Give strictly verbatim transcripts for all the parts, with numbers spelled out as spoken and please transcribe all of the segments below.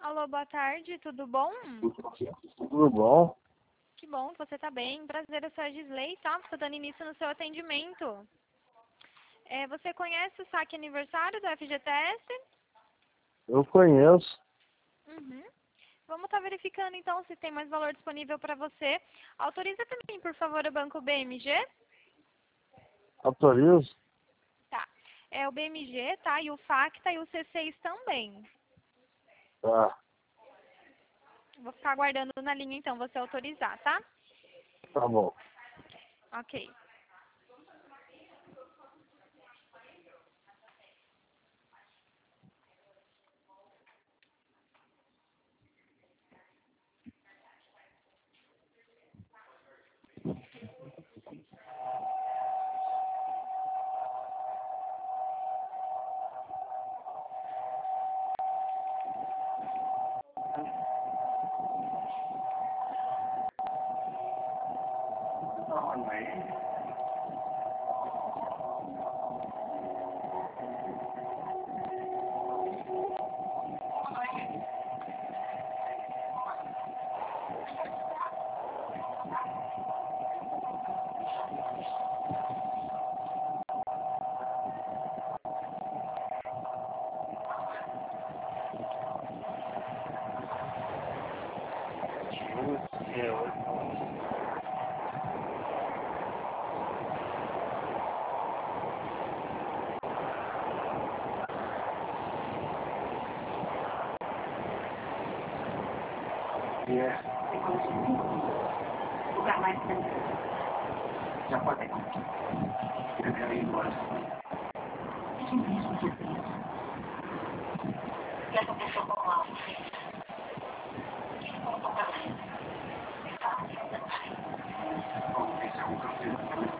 Alô, boa tarde, tudo bom? Tudo bom? Que bom que você está bem. Prazer, eu sou a Gisley, tá? Estou dando início no seu atendimento. É, você conhece o saque aniversário do F G T S? Eu conheço. Uhum. Vamos estar verificando então se tem mais valor disponível para você. Autoriza também, por favor, o banco B M G? Autorizo? Tá. É o B M G, tá? E o Facta e o C seis também. Tá. Vou ficar aguardando na linha então, você autorizar, tá? Tá bom. Ok. Já pode ir. Eu quero ir embora. Isso mesmo, certeza. E aconteceu com o Alves. Voltou pra lá. Vamos ver se algum café.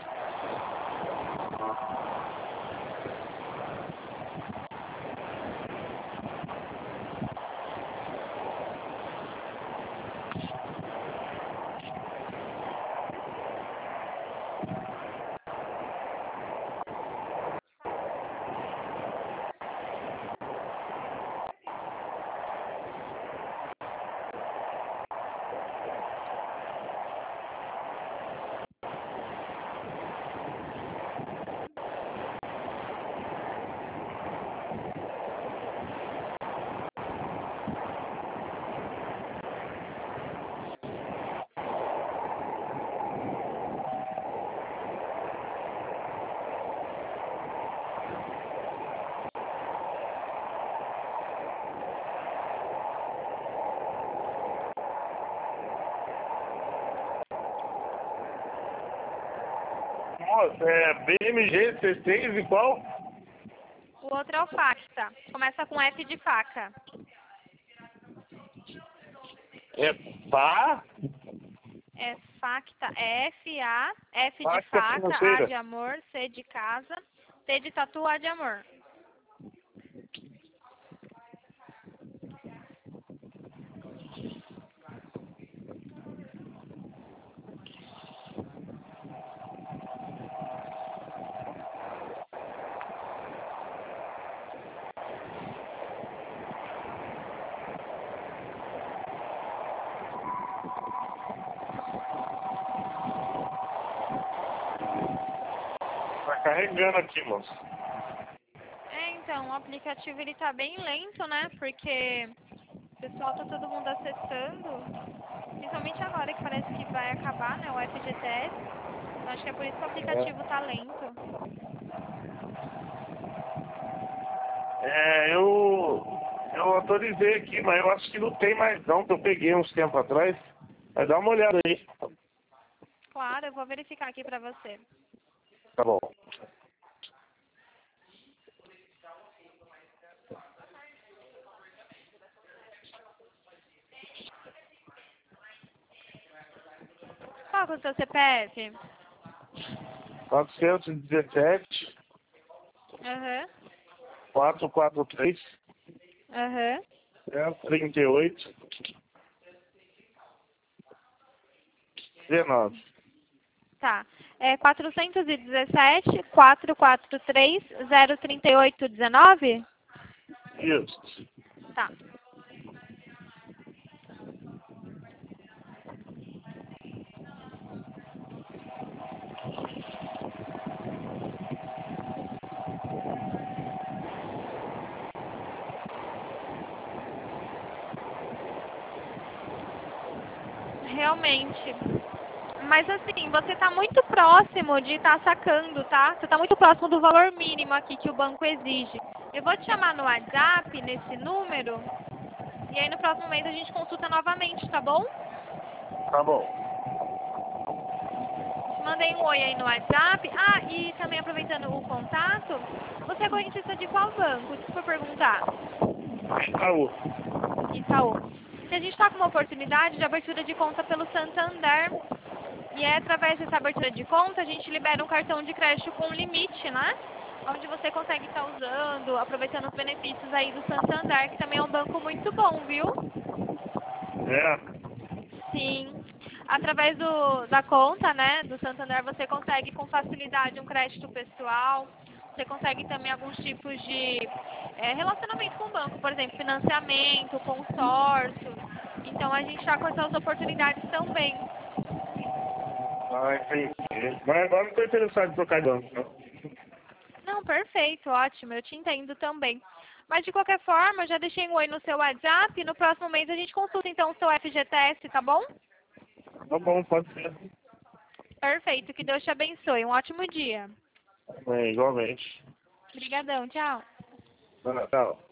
Nossa, é B M G C seis e qual? O outro é o Facta. Começa com F de faca. É pá? É Facta, é F A, F de Facta faca, A financeira. de amor, C de casa, T de tatu, A de amor. Tá carregando aqui, moço. É, então, o aplicativo ele tá bem lento, né? Porque o pessoal tá todo mundo acessando. Principalmente agora que parece que vai acabar, né? O F G T S. Eu acho que é por isso que o aplicativo tá lento. É, eu, eu autorizei aqui, mas eu acho que não tem mais não, que eu peguei uns tempos atrás. Mas dá uma olhada aí. Claro, eu vou verificar aqui pra você. Tá bom. Qual que é o seu C P F? quatrocentos e dezessete, Aham, quatrocentos e quarenta e três, aham. trinta e oito, dezenove. Tá. É quatrocentos e dezessete, quatrocentos e quarenta e três, zero trinta e oito, dezenove? Isso. Tá. realmente. Mas assim, você está muito próximo de estar sacando, tá? Você está muito próximo do valor mínimo aqui que o banco exige. Eu vou te chamar no WhatsApp, nesse número, e aí no próximo mês a gente consulta novamente, tá bom? Tá bom. Te mandei um oi aí no WhatsApp. Ah, e também aproveitando o contato, você é correntista de qual banco? Desculpa perguntar. Itaú. Itaú. Se a gente está com uma oportunidade de abertura de conta pelo Santander, e é através dessa abertura de conta, a gente libera um cartão de crédito com limite, né? Onde você consegue estar usando, aproveitando os benefícios aí do Santander, que também é um banco muito bom, viu? É. Sim. Através do, da conta, né, do Santander, você consegue com facilidade um crédito pessoal, você consegue também alguns tipos de é, relacionamento com o banco, por exemplo, financiamento, consórcio. Então a gente está com essas oportunidades também. Ah, entendi. Mas agora não estou interessado em trocar de banco, não. Não, perfeito, ótimo, eu te entendo também. Mas de qualquer forma, eu já deixei um oi no seu WhatsApp e no próximo mês a gente consulta então o seu F G T S, tá bom? Tá bom, pode ser. Perfeito, que Deus te abençoe. Um ótimo dia. É, igualmente. Obrigadão, tchau. Ah, tchau.